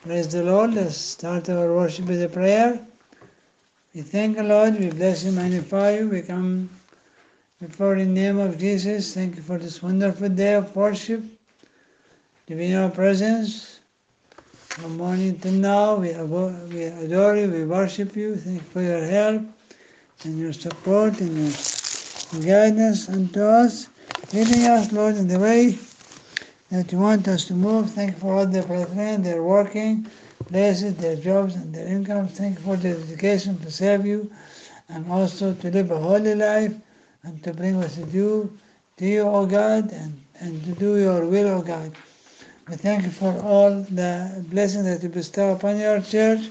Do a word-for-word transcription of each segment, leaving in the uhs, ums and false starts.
Praise the Lord. Let's start our worship with a prayer. We thank the Lord, we bless you, magnify you. We come before the name of Jesus. Thank you for this wonderful day of worship, to be in your presence. From morning till now, we we adore you, we worship you. Thank you for your help and your support and your guidance unto us, leading us, Lord, in the way that you want us to move. Thank you for all the brethren, they're working, places, their jobs and their incomes. Thank you for their dedication to serve you and also to live a holy life and to bring us to you, to you, O God, and, and to do your will, O God. We thank you for all the blessings that you bestow upon your church.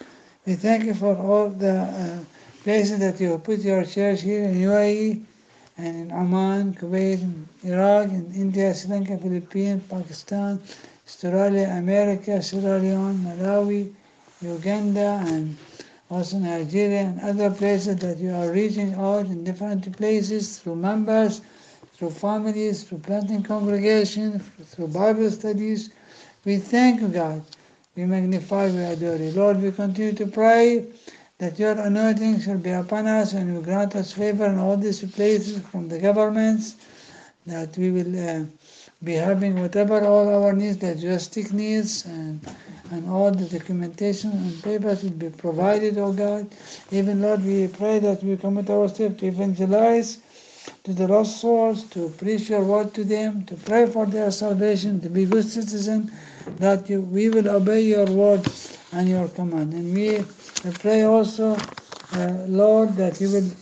We thank you for all the uh, places that you have put your church here in U A E and in Oman, Kuwait, Iraq, in India, Sri Lanka, Philippines, Pakistan, Australia, America, Sierra Leone, Malawi, Uganda, and also Nigeria and other places that you are reaching out in different places through members, through families, through planting congregations, through Bible studies. We thank you, God. We magnify, we adore you. Lord, we continue to pray that your anointing shall be upon us and you grant us favor in all these places from the governments, that we will uh, be having whatever all our needs, the logistic needs, and and all the documentation and papers will be provided, oh God. Even, Lord, we pray that we commit ourselves to evangelize to the lost souls, to preach your word to them, to pray for their salvation, to be good citizens, that you, we will obey your word and your command. And we pray also, uh, Lord, that you will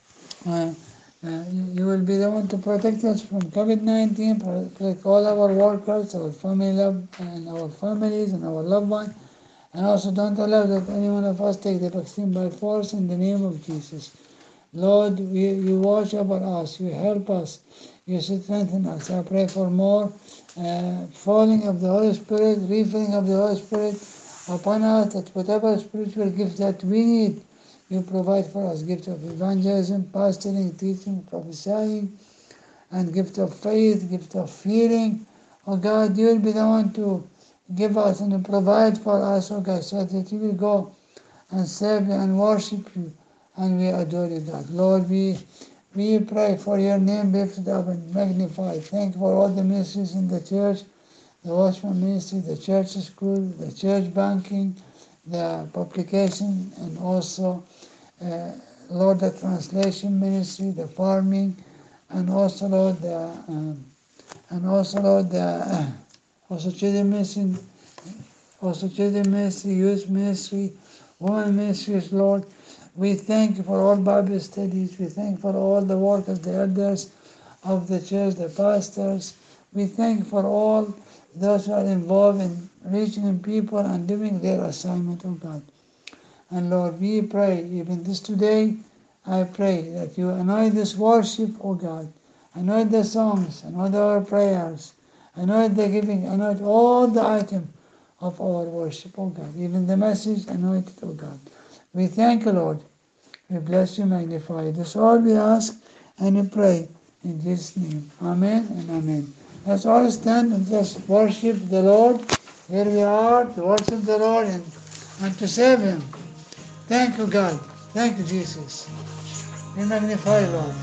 uh, uh, you will be the one to protect us from COVID nineteen, protect all our workers, our family love, and our families and our loved ones, and also don't allow that any one of us take the vaccine by force in the name of Jesus. Lord, we, you watch over us, you help us, you strengthen us. I pray for more uh, falling of the Holy Spirit, refilling of the Holy Spirit upon us, that whatever spiritual gifts that we need, you provide for us. Gift of evangelism, pastoring, teaching, prophesying, and gift of faith, gift of healing. Oh God, you will be the one to give us and to provide for us, oh God, so that you will go and serve you and worship you. And we adore you, God. Lord, we we pray for your name lifted up and magnified. Thank you for all the ministries in the church, the Watchman Ministry, the church school, the church banking, the publication, and also, uh, Lord, the translation ministry, the farming, and also, Lord, the um, and also, Lord, the uh, also children ministry, also children ministry, youth ministry, women ministries, Lord. We thank you for all Bible studies. We thank you for all the workers, the elders of the church, the pastors. We thank you for all those who are involved in reaching people and doing their assignment, oh God. And Lord, we pray, even this today, I pray that you anoint this worship, oh God. Anoint the songs, anoint our prayers, anoint the giving, anoint all the items of our worship, oh God. Even the message, anoint it, oh God. We thank you, Lord. We bless you, magnify you. This all we ask and we pray in Jesus' name. Amen and amen. Let's all stand and just worship the Lord. Here we are to worship the Lord and, and to serve Him. Thank you, God. Thank you, Jesus. We magnify you, Lord.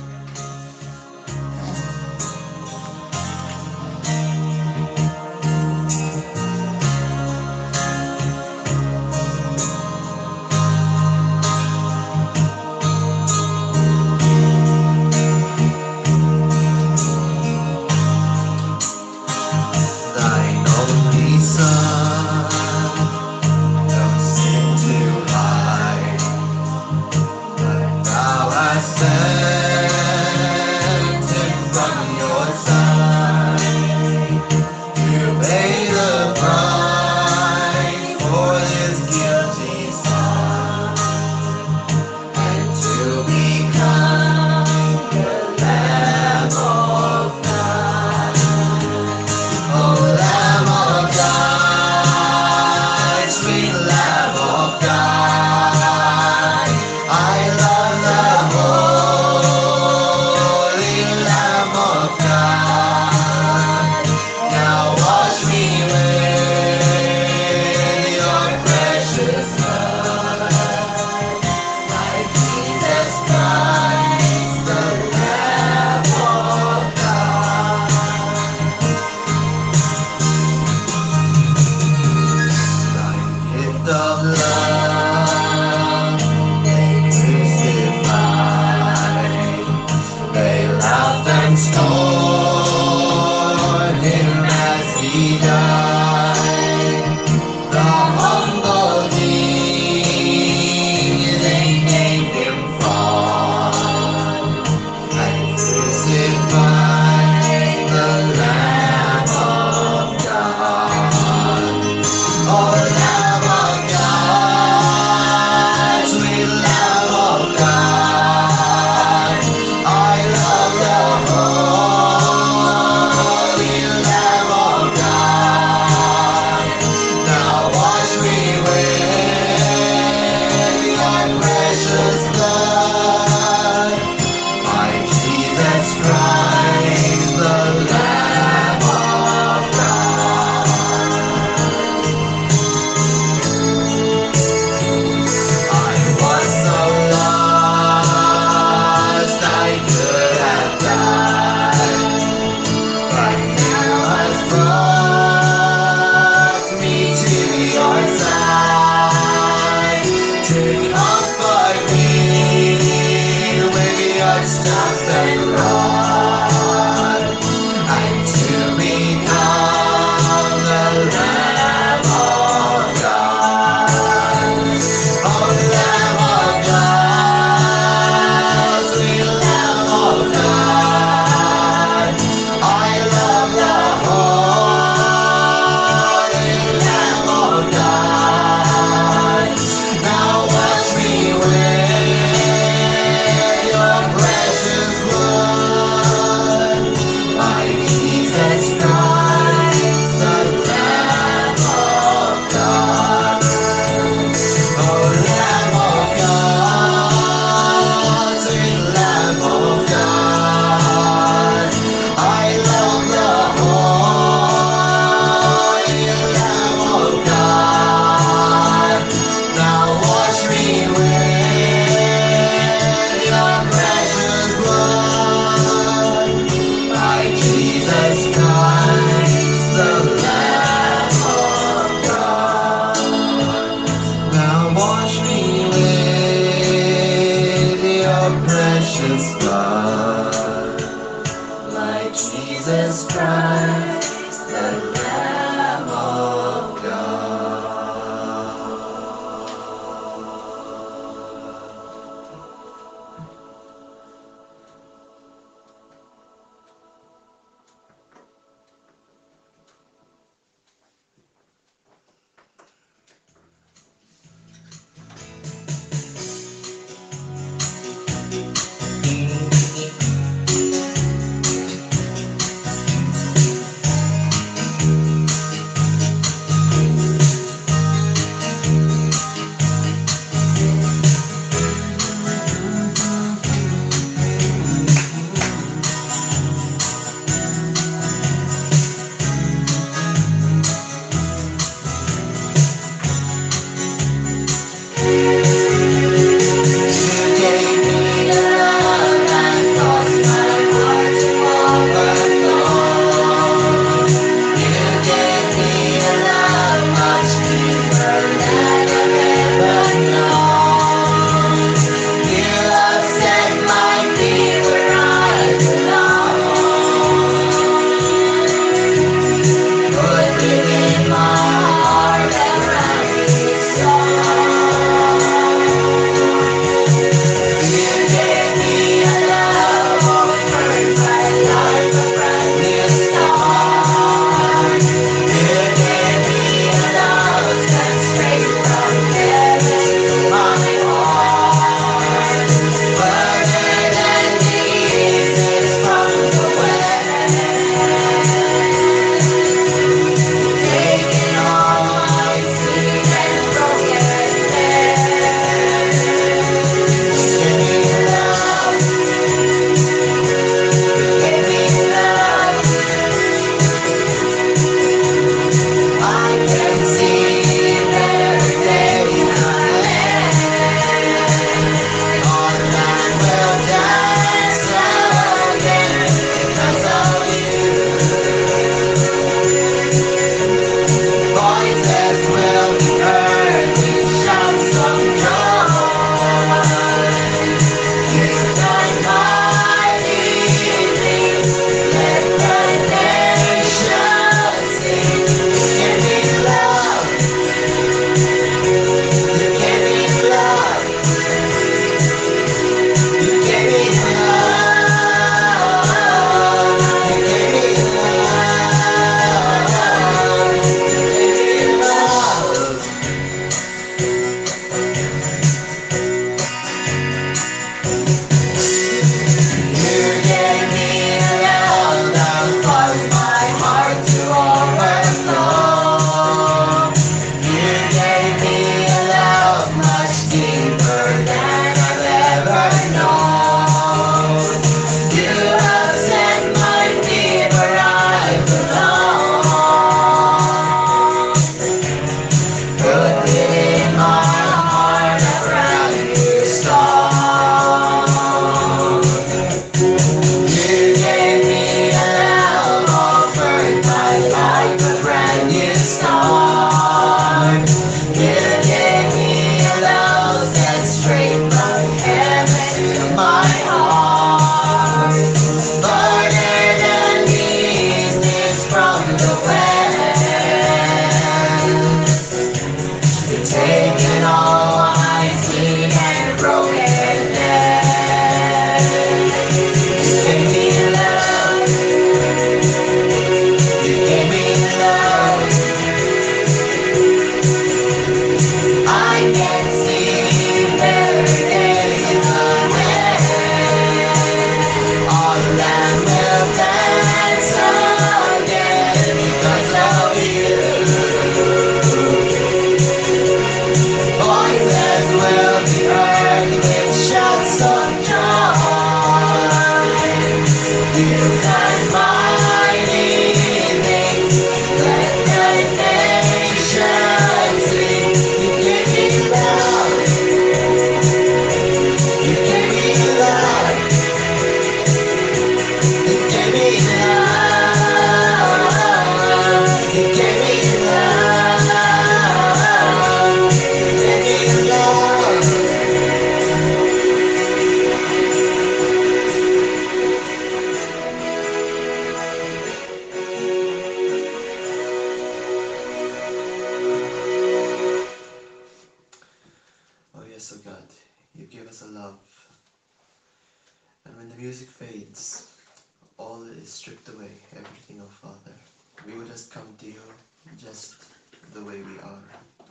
love. And when the music fades, all is stripped away, everything, oh Father. We will just come to you just the way we are.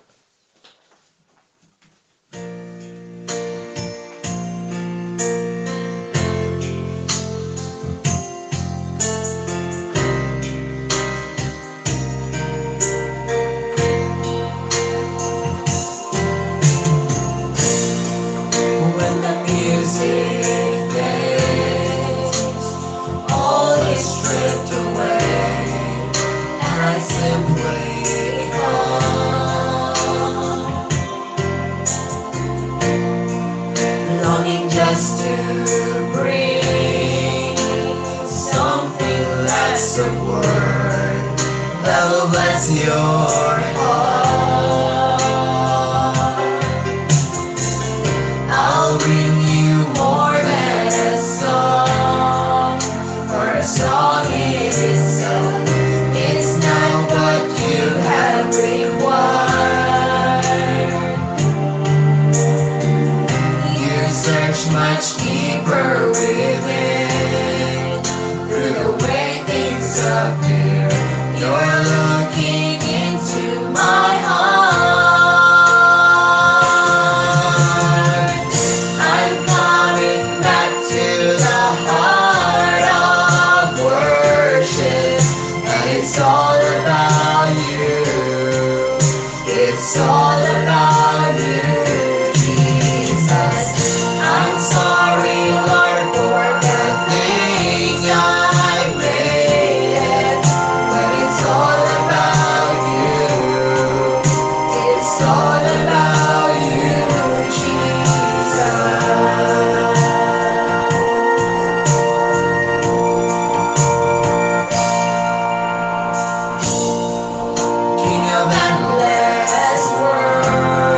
When the music fades, all is stripped away, and I simply come, longing just to bring something less of word that will bless your heart. I'll bring you more than a song, for a song itself is not what you have required. You search much deeper within, through the way things appear. You're looking into my heart. I'm coming back to the heart of worship, and it's all about you. It's all about you, Jesus. I'm sorry, Lord, for the thing I made, but it's all about you. It's all about you, Jesus. King of endless world,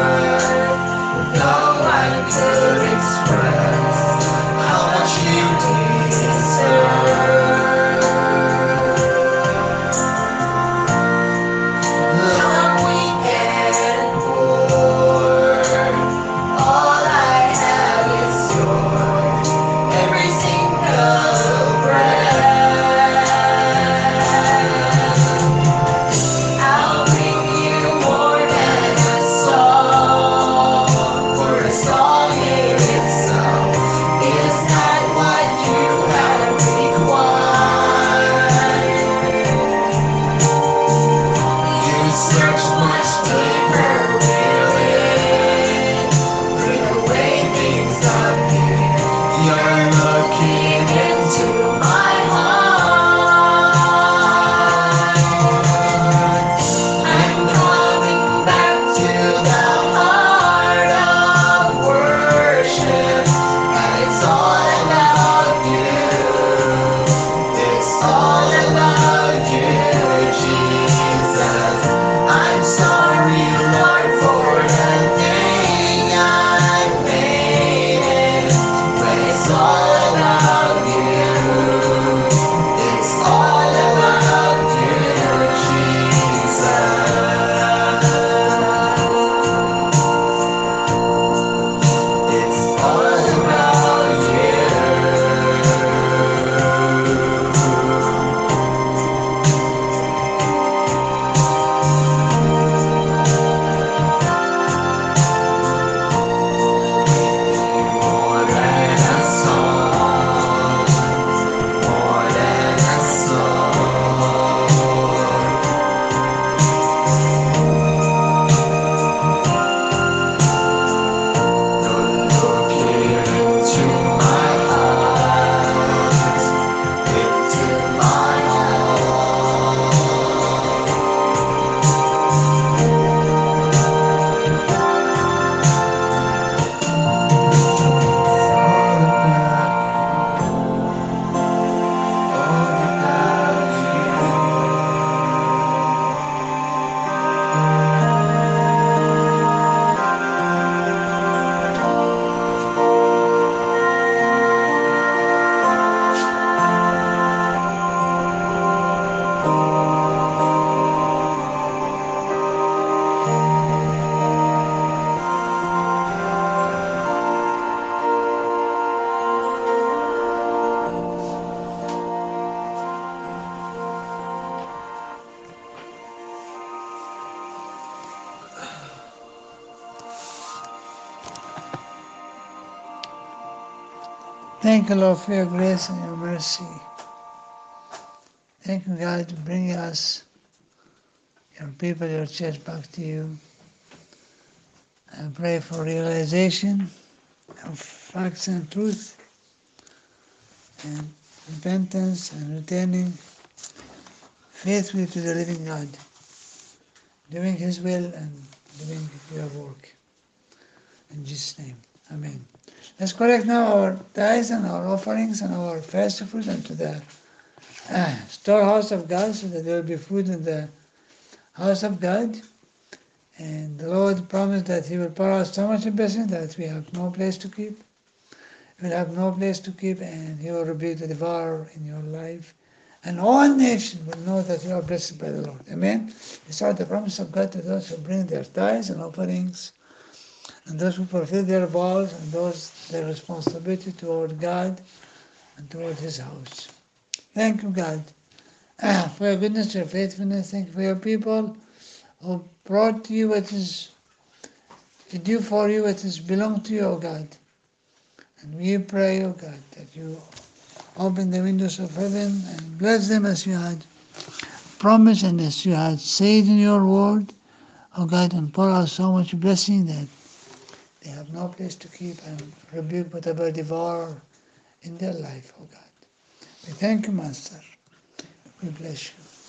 Thank you, Lord, for your grace and your mercy. Thank you, God, to bring us, your people, your church back to you. I pray for realization of facts and truth and repentance and returning faithfully to the living God, doing His will and doing your work. In Jesus' name, Amen. Let's collect now our tithes and our offerings and our first fruits unto the uh, storehouse of God, so that there will be food in the house of God. And the Lord promised that He will pour out so much blessing that we have no place to keep. We will have no place to keep, and He will rebuke the devourer in your life. And all nations will know that you are blessed by the Lord. Amen. These are the promise of God to those who bring their tithes and offerings, and those who fulfill their vows, and those their responsibility toward God and toward His house. Thank you, God, for your goodness, your faithfulness. Thank you for your people who brought to you what is due for you, what is belong to you, O God. And we pray, O God, that you open the windows of heaven and bless them as you had promised and as you had said in your word, O God, and pour out so much blessing that they have no place to keep, and rebuke whatever devourer in their life, O God. We thank you, Master. We bless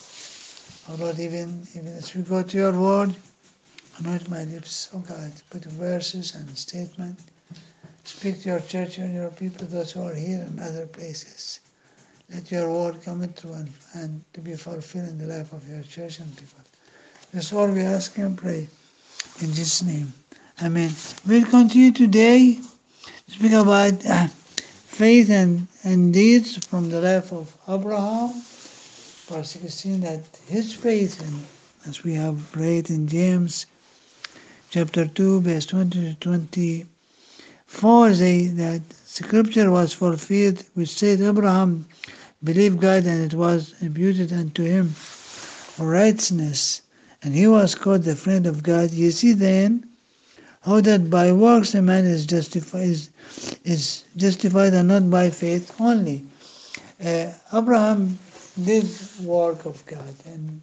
you. O Lord, even, even as we go to your word, anoint my lips, O God, put verses and statements. Speak to your church and your people, those who are here and other places. Let your word come true and, and to be fulfilled in the life of your church and people. That's all we ask and pray. In Jesus' name. Amen. We'll continue today to speak about uh, faith and, and deeds from the life of Abraham. Part sixteen, that his faith, and as we have read in James chapter two, verse twenty to twenty-four, say that scripture was fulfilled, which said, Abraham believed God, and it was imputed unto him for righteousness, and he was called the friend of God. You see then how that by works a man is justified, is, is justified and not by faith only. Uh, Abraham did work of God, and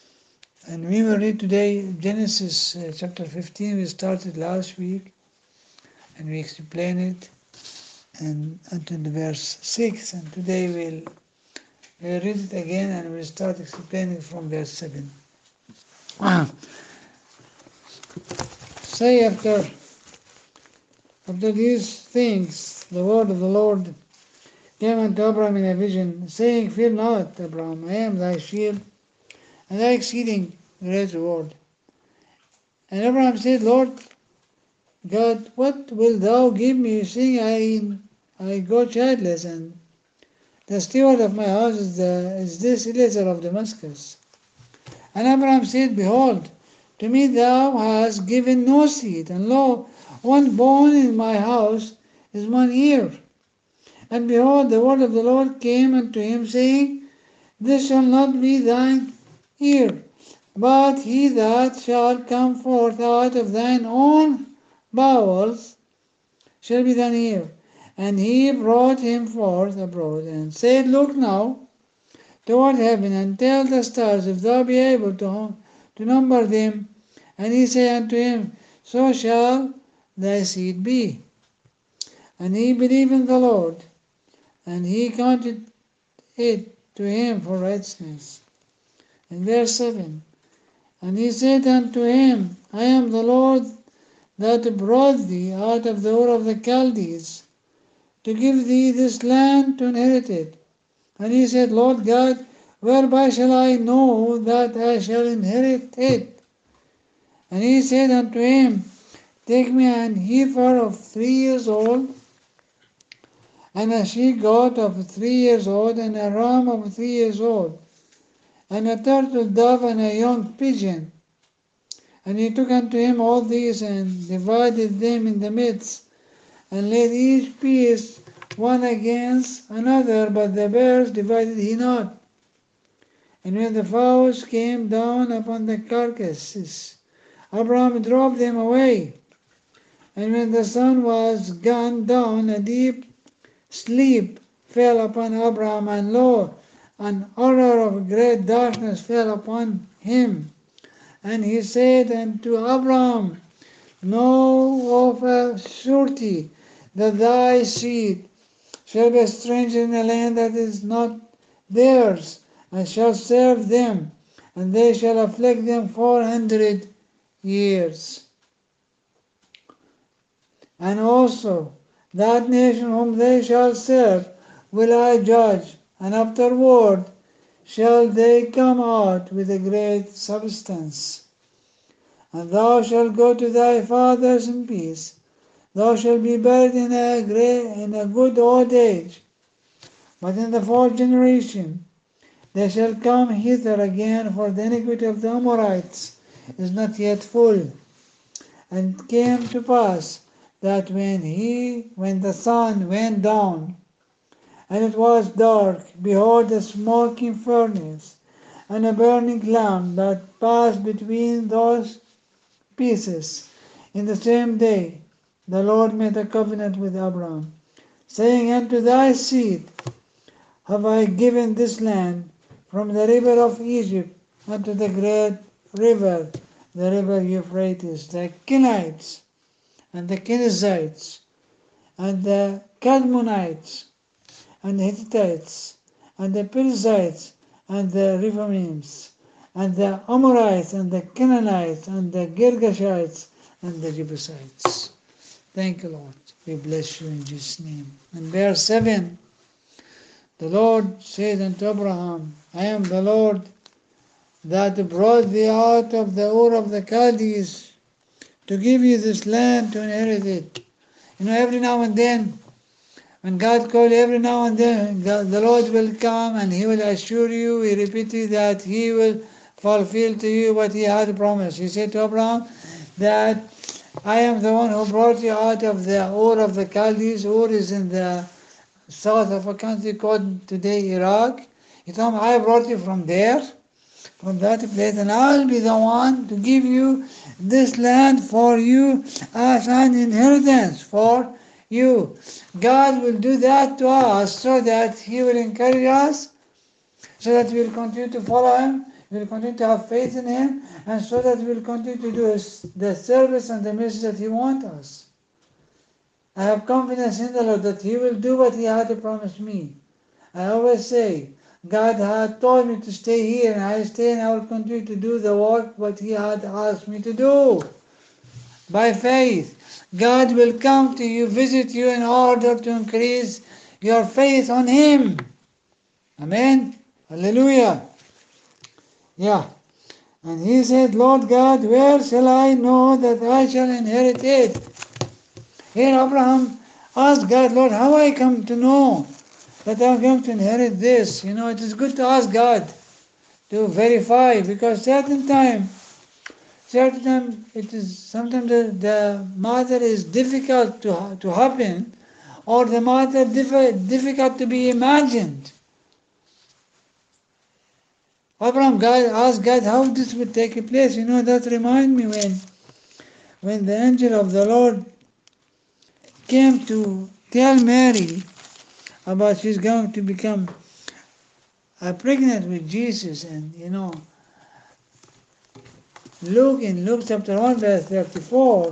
and we will read today Genesis uh, chapter fifteen. We started last week, and we explained it, and until the verse six. And today we'll, we'll read it again, and we'll start explaining from verse seven. Say after after these things, the word of the Lord came unto Abraham in a vision, saying, Fear not, Abraham, I am thy shield, and thy exceeding great reward. And Abraham said, Lord God, what wilt thou give me, seeing I I go childless, and the steward of my house is, the, is this Eliezer of Damascus? And Abraham said, Behold, to me thou hast given no seed, and lo, one born in my house is one ear. And behold, the word of the Lord came unto him, saying, This shall not be thine ear, but he that shall come forth out of thine own bowels shall be thine ear. And he brought him forth abroad, and said, Look now toward heaven, and tell the stars, if thou be able to, to number them. And he said unto him, So shall thy seed be. And he believed in the Lord, and he counted it to him for righteousness. In verse seven, and he said unto him, I am the Lord that brought thee out of the Ur of the Chaldees, to give thee this land to inherit it. And he said, Lord God, whereby shall I know that I shall inherit it? And he said unto him, Take me an heifer of three years old, and a she-goat of three years old, and a ram of three years old, and a turtle dove, and a young pigeon. And he took unto him all these, and divided them in the midst, and laid each piece one against another, but the bears divided he not. And when the fowls came down upon the carcasses, Abraham drove them away. And when the sun was gone down, a deep sleep fell upon Abraham, and lo, an horror of great darkness fell upon him. And he said unto Abraham, Know of a surety that thy seed shall be a stranger in a land that is not theirs, and shall serve them, and they shall afflict them four hundred years. And also that nation whom they shall serve will I judge, and afterward shall they come out with a great substance. And thou shalt go to thy fathers in peace. Thou shalt be buried in a great, in a good old age. But in the fourth generation they shall come hither again, for the iniquity of the Amorites is not yet full. And it came to pass that when he, when the sun went down, and it was dark, behold, a smoking furnace, and a burning lamp that passed between those pieces. In the same day the Lord made a covenant with Abraham, saying, Unto thy seed have I given this land, from the river of Egypt unto the great river, the river Euphrates, the Kenites, and the Kenizzites, and the Kadmonites, and the Hittites, and the Perizzites, and the Rephaims, and the Amorites, and the Canaanites, and the Girgashites, and the Jebusites. Thank you, Lord. We bless you in Jesus' name. And verse seven, the Lord said unto Abraham, I am the Lord that brought thee out of the Ur of the Chaldees to give you this land to inherit it. You know, every now and then, when God calls you, every now and then, God, the Lord will come and He will assure you, He repeat you that He will fulfill to you what He had promised. He said to Abraham that I am the one who brought you out of the Ur of the Chaldees. Ur is in the south of a country called today Iraq. He told him, I brought you from there, from that place, and I'll be the one to give you this land for you as an inheritance for you. God will do that to us so that He will encourage us, so that we will continue to follow Him, we will continue to have faith in Him, and so that we will continue to do the service and the mission that He wants us. I have confidence in the Lord that He will do what He had promised me. I always say, God had told me to stay here, and I stay, and I will continue to do the work what He had asked me to do. By faith, God will come to you, visit you in order to increase your faith on Him. Amen? Hallelujah. Yeah. And he said, Lord God, where shall I know that I shall inherit it? Here Abraham asked God, Lord, how I come to know that I'm going to inherit this? You know, it is good to ask God to verify, because certain time, certain time it is sometimes the, the matter is difficult to to happen, or the matter diff- difficult to be imagined. Abraham God asked God how this would take place. You know, that reminds me when when the angel of the Lord came to tell Mary about she's going to become uh, pregnant with Jesus, and you know, Luke in Luke chapter one verse thirty-four,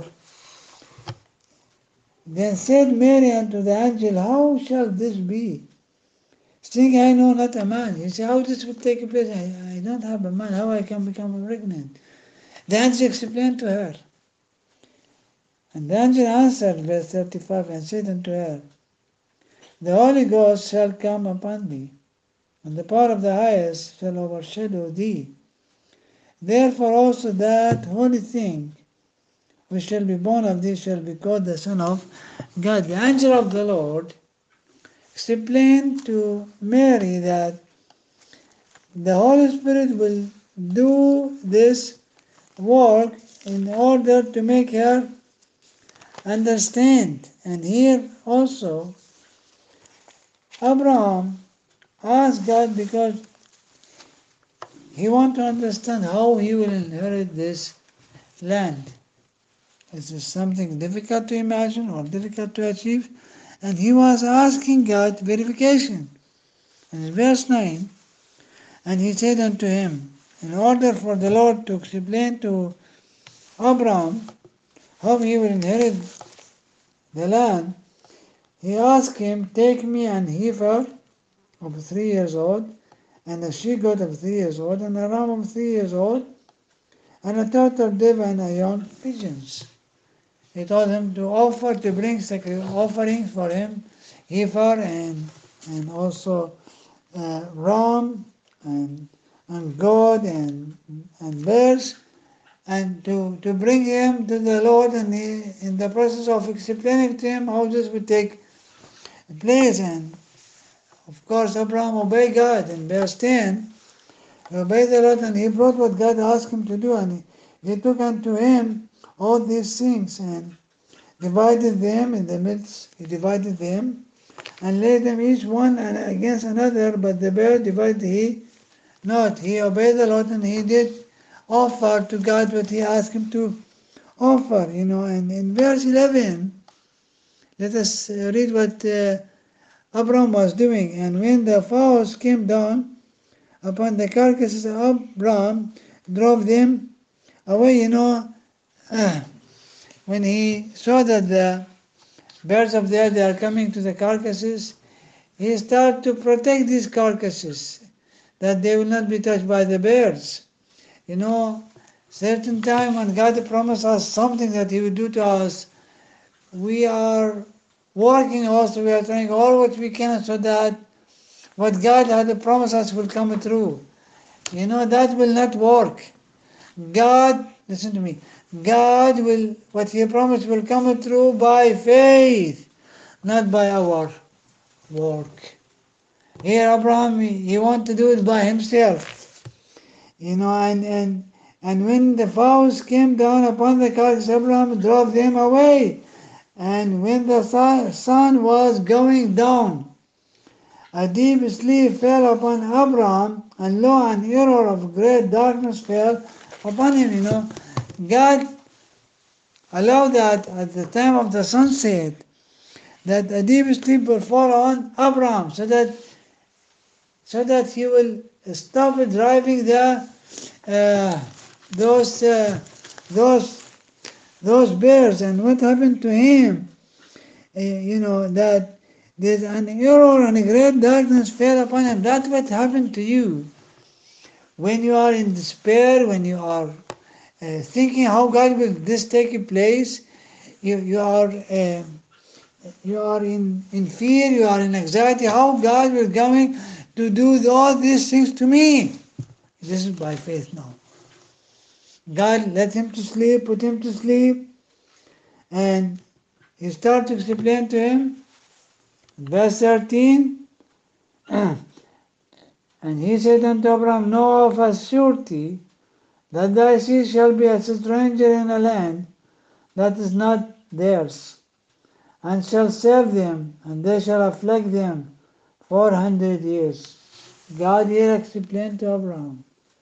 then said Mary unto the angel, how shall this be, seeing I know not a man? He said, how this will take place? I, I don't have a man, how I can become pregnant? The angel explained to her. And the angel answered, verse thirty-five, and said unto her, the Holy Ghost shall come upon thee, and the power of the highest shall overshadow thee. Therefore also that holy thing which shall be born of thee shall be called the Son of God. The angel of the Lord explained to Mary that the Holy Spirit will do this work in order to make her understand. And here also Abraham asked God because he wants to understand how he will inherit this land. Is this something difficult to imagine or difficult to achieve? and he was asking God verification. And in verse nine, and he said unto him, in order for the Lord to explain to Abraham how he will inherit the land, he asked him, take me an heifer of three years old, and a she-goat of three years old, and a ram of three years old, and a turtle dove and a young pigeons. He told him to offer, to bring sacri- offerings for him, heifer and and also uh, ram and and goat and and bears, and to, to bring him to the Lord. And he, in the process of explaining to him how this would take place, and of course Abraham obeyed God. In verse ten, he obeyed the Lord, and he brought what God asked him to do, and he, he took unto him all these things and divided them in the midst. He divided them and laid them each one against another, but the bear divided he not. He obeyed the Lord, and he did offer to God what he asked him to offer, you know. And in verse eleven, let us read what uh, Abraham was doing. And when the fowls came down upon the carcasses, Abraham drove them away, you know. Uh, when he saw that the birds of the air, they are coming to the carcasses, he started to protect these carcasses, that they will not be touched by the birds. You know, certain time when God promised us something that He would do to us, we are working also, we are trying all what we can so that what God had promised us will come true. You know, that will not work. God, listen to me, God will, what He promised will come true by faith, not by our work. Here Abraham, he, he wanted to do it by himself. You know, and, and, and when the fowls came down upon the carcass, Abraham drove them away. And when the sun, sun was going down, a deep sleep fell upon Abraham, and lo, an error of great darkness fell upon him. You know, God allowed that at the time of the sunset, that a deep sleep will fall on Abraham, so that so that he will stop driving the uh, those uh, those those bears. And what happened to him? Uh, you know that there's an error and a great darkness fell upon him. That's what happened to you when you are in despair, when you are uh, thinking how God will this take place. You you are. Uh, You are in, in fear, you are in anxiety, how God will going to do all these things to me. This is by faith now. God let him to sleep, put him to sleep, and he started to explain to him, verse thirteen, and he said unto Abraham, know of a surety that thy seed shall be as a stranger in a land that is not theirs, and shall serve them, and they shall afflict them four hundred years. God here explained to Abraham,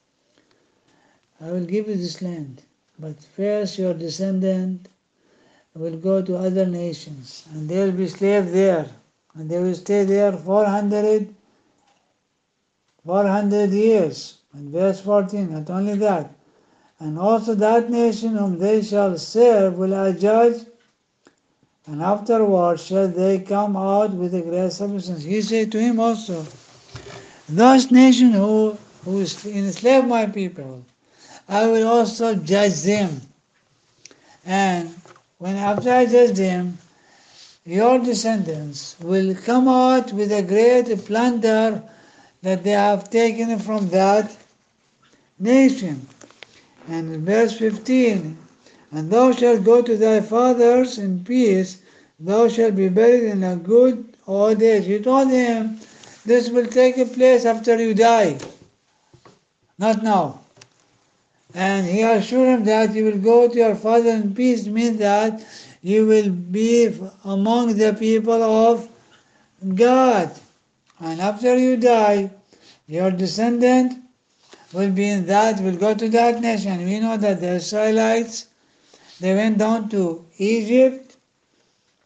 I will give you this land, but first your descendant will go to other nations, and they will be slaves there, and they will stay there four hundred, four hundred years. And verse fourteen, not only that, and also that nation whom they shall serve will I judge, and afterward shall they come out with a great substance. He said to him also, those nations who, who enslave my people, I will also judge them. And when after I judge them, your descendants will come out with a great plunder that they have taken from that nation. And in verse fifteen, and thou shalt go to thy fathers in peace, thou shalt be buried in a good old age. He told him, this will take place after you die, not now. And he assured him that you will go to your father in peace, means that you will be among the people of God. And after you die, your descendant will be in that, will go to that nation. We know that the Israelites, they went down to Egypt,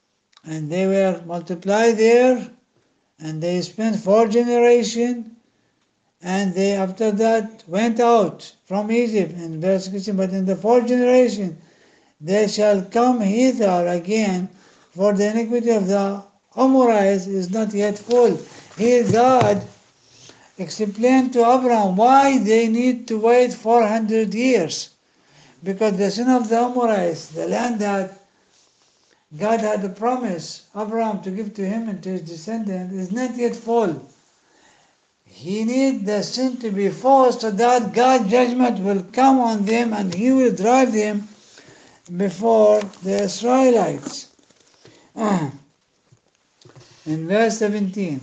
and they were multiplied there, and they spent four generations, and they after that went out from Egypt in verse sixteen. But in the fourth generation they shall come hither again, for the iniquity of the Amorites is not yet full. Here God explained to Abraham why they need to wait four hundred years. Because the sin of the Amorites, the land that God had a promise Abraham to give to him and to his descendants, is not yet full. He needs the sin to be full so that God's judgment will come on them and he will drive them before the Israelites. In verse seventeen,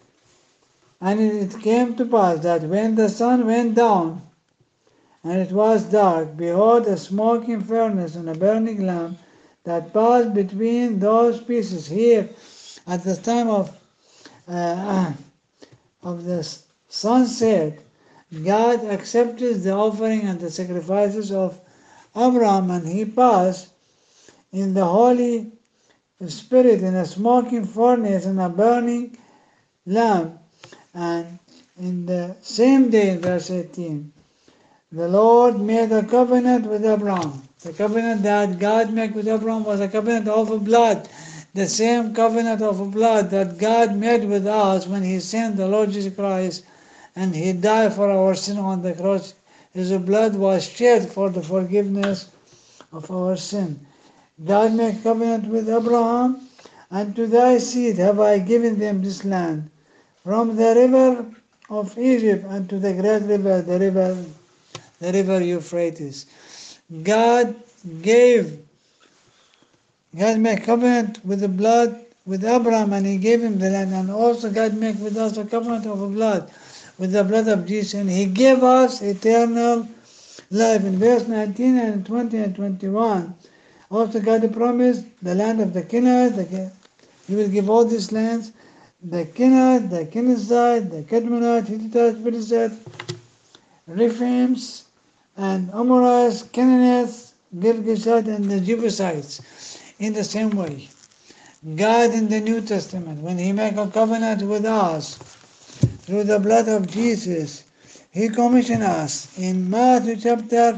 and it came to pass that when the sun went down and it was dark, behold, a smoking furnace and a burning lamp that passed between those pieces. Here, at the time of uh, of the sunset, God accepted the offering and the sacrifices of Abraham, and he passed in the Holy Spirit in a smoking furnace and a burning lamp. And in the same day, in verse eighteen, the Lord made a covenant with Abraham. The covenant that God made with Abraham was a covenant of blood. The same covenant of blood that God made with us when He sent the Lord Jesus Christ and He died for our sin on the cross. His blood was shed for the forgiveness of our sin. God made covenant with Abraham, and to thy seed have I given them this land, from the river of Egypt unto the great river, the river, the river Euphrates. God gave, God made covenant with the blood with Abraham, and He gave him the land, and also God made with us a covenant of blood, with the blood of Jesus, and He gave us eternal life. In verse nineteen and twenty and twenty-one, also God promised the land of the Canaanites. The, He will give all these lands, the Canaanite, the Kenizzite, the Cadmonite, Hittite, Perizzite, Rephaims, and Amorites, Canaanites, Girgashite, and the Jebusites. In the same way, God in the New Testament, when He made a covenant with us through the blood of Jesus, He commissioned us in Matthew chapter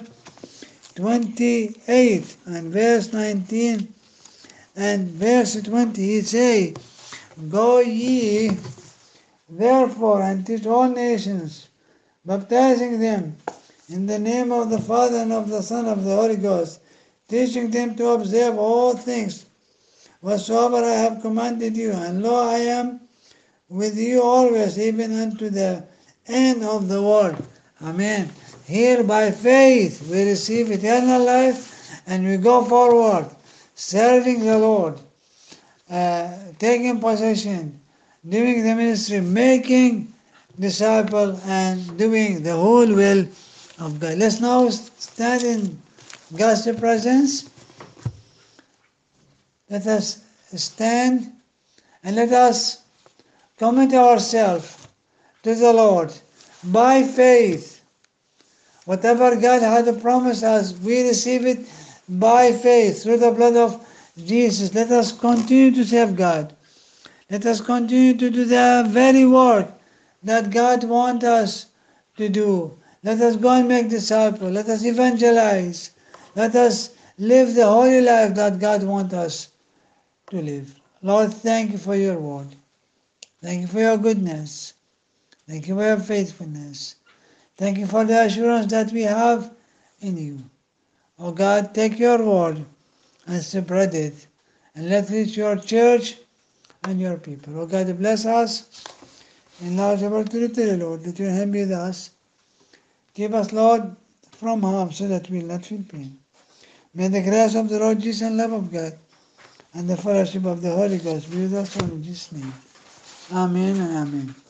twenty-eight and verse nineteen and verse twenty. He say, Go ye therefore and teach all nations, baptizing them in the name of the Father and of the Son and of the Holy Ghost, teaching them to observe all things whatsoever I have commanded you. And lo, I am with you always, even unto the end of the world. Amen. Here by faith we receive eternal life, and we go forward serving the Lord, uh, taking possession, doing the ministry, making disciples, and doing the whole will of God. Let's now stand in God's presence. Let us stand and let us commit ourselves to the Lord by faith. Whatever God had promised us, we receive it by faith through the blood of Jesus. Let us continue to serve God. Let us continue to do the very work that God wants us to do. Let us go and make disciples. Let us evangelize. Let us live the holy life that God wants us to live. Lord, thank you for your word. Thank you for your goodness. Thank you for your faithfulness. Thank you for the assurance that we have in you. Oh God, take your word and spread it, and let it reach your church and your people. Oh God, bless us. Enlarge our territory, Lord. Let your hand be with us. Keep us, Lord, from harm, so that we will not feel pain. May the grace of the Lord Jesus and love of God and the fellowship of the Holy Ghost be with us all in Jesus' name. Amen and amen.